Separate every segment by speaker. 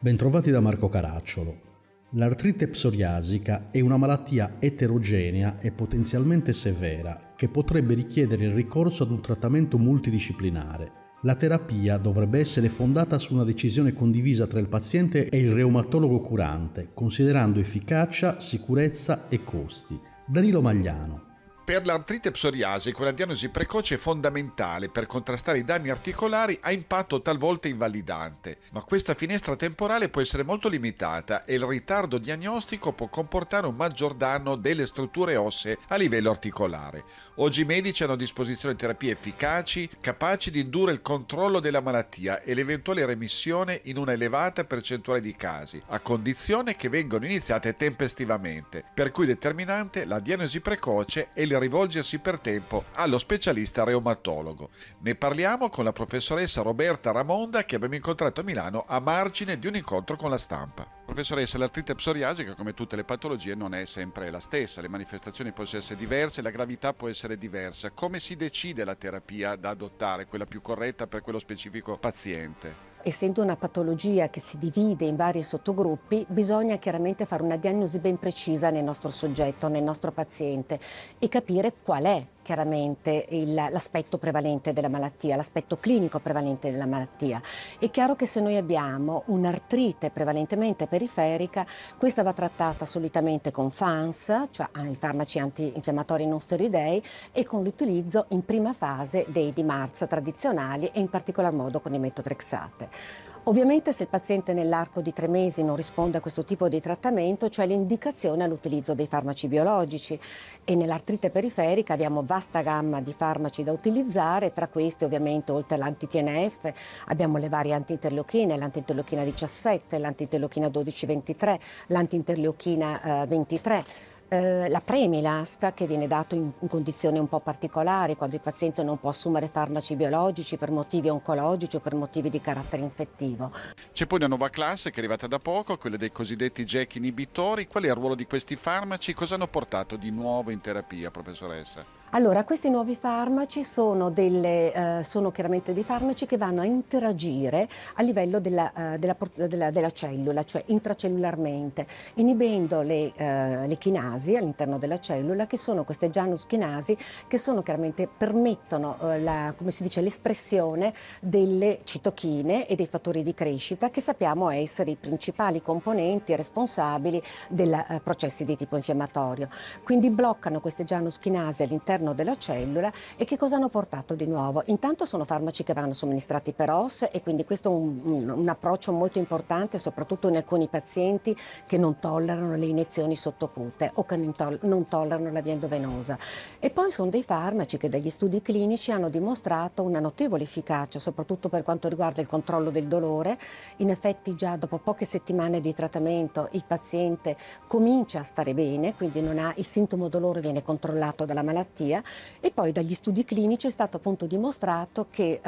Speaker 1: Bentrovati da Marco Caracciolo. L'artrite psoriasica è una malattia eterogenea e potenzialmente severa che potrebbe richiedere il ricorso ad un trattamento multidisciplinare. La terapia dovrebbe essere fondata su una decisione condivisa tra il paziente e il reumatologo curante, considerando efficacia, sicurezza e costi. Danilo Magliano.
Speaker 2: Per l'artrite psoriasica una diagnosi precoce è fondamentale per contrastare i danni articolari a impatto talvolta invalidante, ma questa finestra temporale può essere molto limitata e il ritardo diagnostico può comportare un maggior danno delle strutture ossee a livello articolare. Oggi i medici hanno a disposizione terapie efficaci, capaci di indurre il controllo della malattia e l'eventuale remissione in una elevata percentuale di casi, a condizione che vengano iniziate tempestivamente, per cui determinante la diagnosi precoce e il rivolgersi per tempo allo specialista reumatologo. Ne parliamo con la professoressa Roberta Ramonda, che abbiamo incontrato a Milano a margine di un incontro con la stampa. Professoressa, l'artrite psoriasica, come tutte le patologie, non è sempre la stessa, le manifestazioni possono essere diverse, la gravità può essere diversa. Come si decide la terapia da adottare, quella più corretta per quello specifico paziente?
Speaker 3: Essendo una patologia che si divide in vari sottogruppi, bisogna chiaramente fare una diagnosi ben precisa nel nostro soggetto, nel nostro paziente, e capire qual è chiaramente l'aspetto prevalente della malattia, l'aspetto clinico prevalente della malattia. È chiaro che se noi abbiamo un'artrite prevalentemente periferica, questa va trattata solitamente con FANS, cioè i farmaci antinfiammatori non steroidei, e con l'utilizzo in prima fase dei DMARDs tradizionali e in particolar modo con il metotrexate. Ovviamente se il paziente nell'arco di 3 mesi non risponde a questo tipo di trattamento, c'è l'indicazione all'utilizzo dei farmaci biologici, e nell'artrite periferica abbiamo vasta gamma di farmaci da utilizzare. Tra questi ovviamente oltre all'anti-TNF abbiamo le varie anti-interleuchine, l'anti-interleuchina 17, l'anti-interleuchina 12-23, l'anti-interleuchina 23. La Premilast, che viene dato in condizioni un po' particolari, quando il paziente non può assumere farmaci biologici per motivi oncologici o per motivi di carattere infettivo.
Speaker 2: C'è poi una nuova classe che è arrivata da poco, quella dei cosiddetti JAK inibitori. Qual è il ruolo di questi farmaci? Cosa hanno portato di nuovo in terapia, professoressa?
Speaker 3: Allora, questi nuovi farmaci sono chiaramente dei farmaci che vanno a interagire a livello della cellula, cioè intracellularmente, inibendo le chinasi all'interno della cellula, che sono queste Janus chinasi, che sono chiaramente permettono l'espressione delle citochine e dei fattori di crescita, che sappiamo essere i principali componenti responsabili dei processi di tipo infiammatorio. Quindi bloccano queste Janus chinasi all'interno della cellula. E che cosa hanno portato di nuovo? Intanto sono farmaci che vanno somministrati per OS, e quindi questo è un approccio molto importante, soprattutto in alcuni pazienti che non tollerano le iniezioni sottocute o che non tollerano la via endovenosa. E poi sono dei farmaci che dagli studi clinici hanno dimostrato una notevole efficacia, soprattutto per quanto riguarda il controllo del dolore. In effetti già dopo poche settimane di trattamento il paziente comincia a stare bene, quindi non ha il sintomo dolore, viene controllato dalla malattia. E poi dagli studi clinici è stato appunto dimostrato che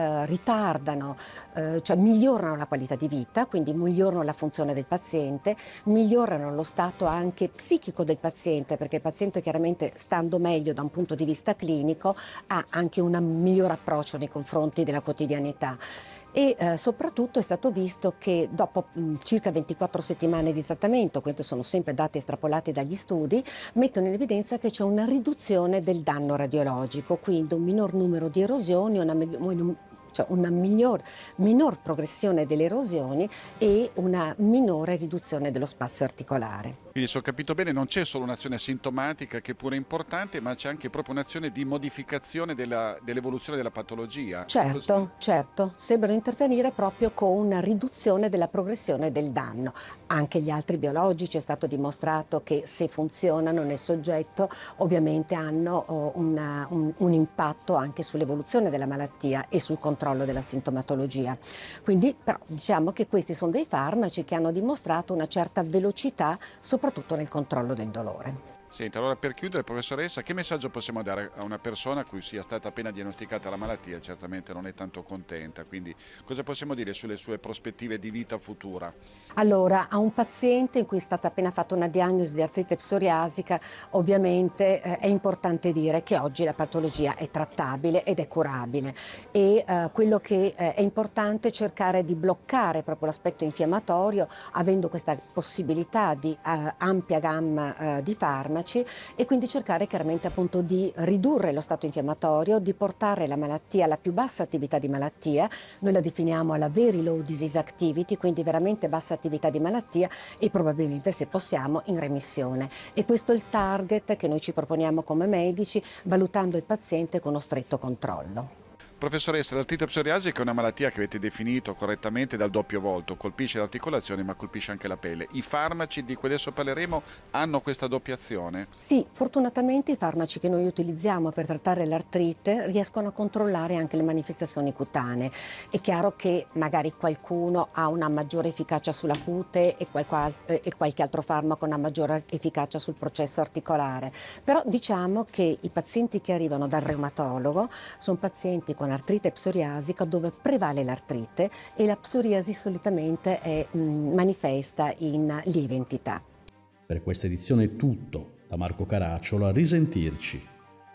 Speaker 3: migliorano la qualità di vita, quindi migliorano la funzione del paziente, migliorano lo stato anche psichico del paziente, perché il paziente chiaramente, stando meglio da un punto di vista clinico, ha anche un miglior approccio nei confronti della quotidianità. E soprattutto è stato visto che dopo circa 24 settimane di trattamento, questi sono sempre dati estrapolati dagli studi, mettono in evidenza che c'è una riduzione del danno radiologico, quindi un minor numero di erosioni, una minor progressione delle erosioni e una minore riduzione dello spazio articolare.
Speaker 2: Quindi, se ho capito bene, non c'è solo un'azione sintomatica che pure è importante, ma c'è anche proprio un'azione di modificazione dell'evoluzione della patologia.
Speaker 3: Certo, sembrano intervenire proprio con una riduzione della progressione del danno. Anche gli altri biologici è stato dimostrato che, se funzionano nel soggetto, ovviamente hanno un impatto anche sull'evoluzione della malattia e sul controllo della sintomatologia. Quindi però diciamo che questi sono dei farmaci che hanno dimostrato una certa velocità, soprattutto nel controllo del dolore.
Speaker 2: Senta, allora per chiudere, professoressa, che messaggio possiamo dare a una persona a cui sia stata appena diagnosticata la malattia? Certamente non è tanto contenta, quindi cosa possiamo dire sulle sue prospettive di vita futura?
Speaker 3: Allora, a un paziente in cui è stata appena fatta una diagnosi di artrite psoriasica, ovviamente è importante dire che oggi la patologia è trattabile ed è curabile e quello che è importante è cercare di bloccare proprio l'aspetto infiammatorio, avendo questa possibilità di ampia gamma di farmaci, e quindi cercare chiaramente appunto di ridurre lo stato infiammatorio, di portare la malattia alla più bassa attività di malattia. Noi la definiamo alla very low disease activity, quindi veramente bassa attività di malattia, e probabilmente, se possiamo, in remissione. E questo è il target che noi ci proponiamo come medici, valutando il paziente con uno stretto controllo.
Speaker 2: Professoressa, l'artrite psoriasica è una malattia che avete definito correttamente dal doppio volto, colpisce le articolazioni ma colpisce anche la pelle. I farmaci di cui adesso parleremo hanno questa doppia azione?
Speaker 3: Sì, fortunatamente i farmaci che noi utilizziamo per trattare l'artrite riescono a controllare anche le manifestazioni cutanee. È chiaro che magari qualcuno ha una maggiore efficacia sulla cute e qualche altro farmaco ha una maggiore efficacia sul processo articolare, però diciamo che i pazienti che arrivano dal reumatologo sono pazienti con artrite psoriasica dove prevale l'artrite, e la psoriasi solitamente è manifesta in lieve entità.
Speaker 1: Per questa edizione è tutto. Da Marco Caracciolo, a risentirci.